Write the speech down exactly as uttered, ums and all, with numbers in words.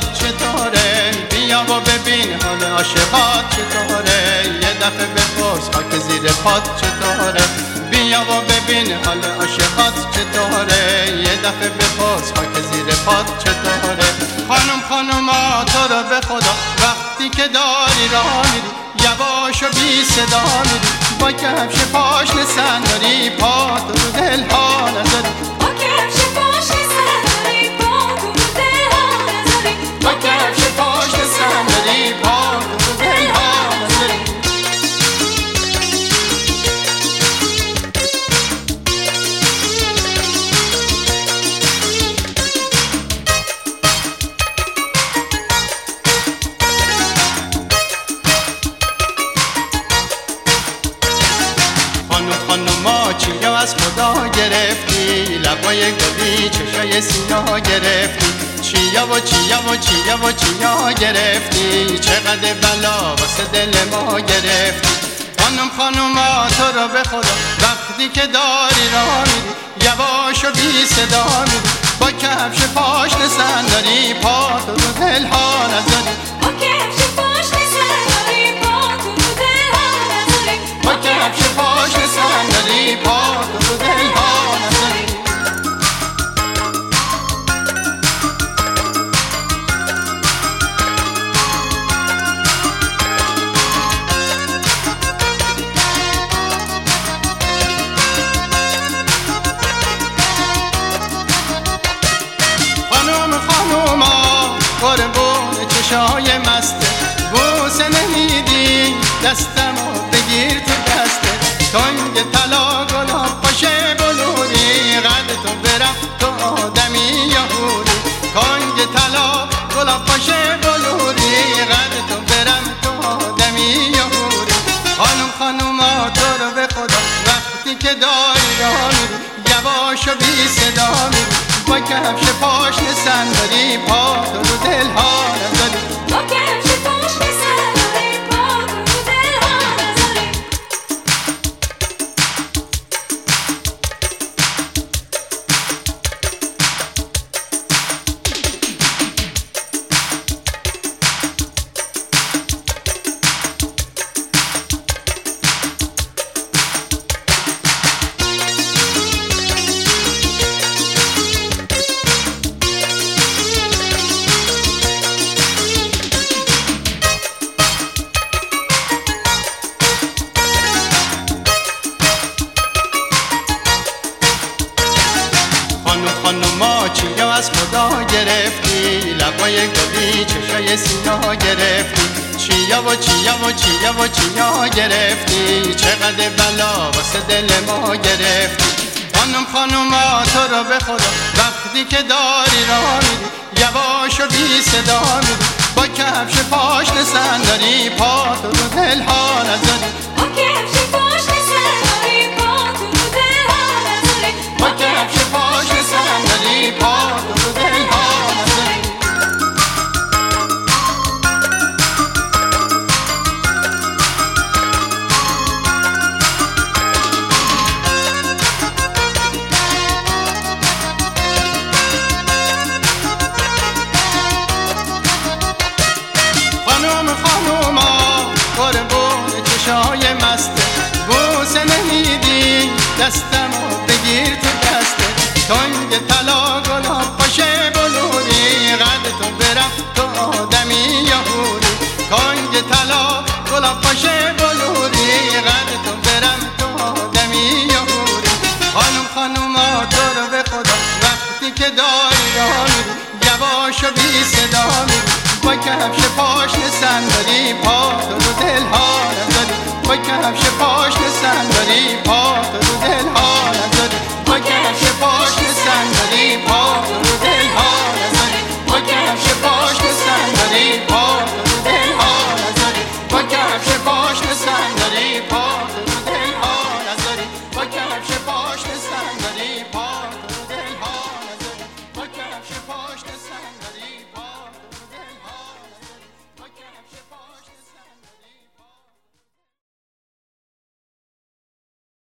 چطوره، بیا و ببین حال عاشقات چطوره، یه دفعه بپرس خاک زیر پات چطوره، بیا و ببین حال عاشقات چطوره، یه دفعه بپرس خاک زیر پات چطوره. خانم خانوما تو رو به خدا وقتی که داری راه میری یواش و بی صدا میری، با کفش پاشنه صندلی پات رو دل ها نذاری، با کفش پاشنه صندلی پات رو دل ها نذاری، با کفش پاشنه صندلی پات رو دل ها نذاری. خانوما چیا از خدا گرفتی، لبای گلی چشای سیاه گرفتی، چیا و چیا و چیا و چیا گرفتی، چقدر بلا واسه دل ما گرفتی. خانم خانوما تو رو به خدا وقتی که داری راه میری یواش و بی صدا میری، با کفش پاشنه صندلی پات رو دل ها نذاری، با کفش پاشنه صندلی پات رو دل ها نذاری، با کفش پاشنه صندلی پات رو دل ها نذاری. خانوم خانوما قربون چشای مسته، بوسه نمیدی دستمو بگیر تو دسته، تنگ طلا گلاب باشه بلوری، قد تو برم تو آدمی یا حوری، کنگ طلا گلاب باشه بلوری، قد تو برم تو آدمی یا حوری. خانم خانوما تو رو به خدا وقتی که داری راه میری یواش و بی صدا میری، با کفش پاشنه صندلی پات رو دل ها نذاری، با کفش پاشنه صندلی پات رو دل ها نذاری. خانوما چیا از خدا گرفتی، لبای گلی چشای سیاه گرفتی، چیا و چیا و چیا و چیا گرفتی، چقدر بلا واسه دل ما گرفتی. خانم خانوما تو رو به خدا وقتی که داری راه میری یواش و بی صدا میری، با کفش پاشنه صندلی پات رو دل ها نذاری، با کفش پاشنه صندلی پات رو دل ها نذاری، با کفش پاشنه صندلی پات رو دل ها نذاری. خانوم خانوما قربون چشای مسته، بوسه نمیدی دستمو بگیر تو دسته، تنگ طلا گلاب باشه بلوری، قد تو برم تو آدمی یا حوری، تنگ طلا گلاب باشه بلوری، قد تو برم تو آدمی یا حوری. خانم خانوما تو رو به خدا وقتی که داری راه میری یواش و بی صدا میری، با کفش پاشنه صندلی پات رو دل ها نذاری، با کفش پاشنه صندلی پات رو دل ها نذاری، با کفش پاشنه